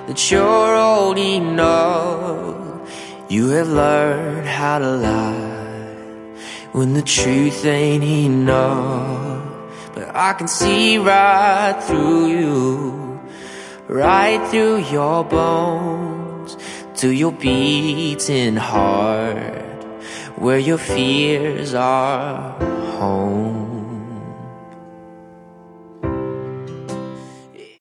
that you're old enough. You have learned how to lie when the truth ain't enough. But I can see right through you, right through your bones, to your beating heart, where your fears are home.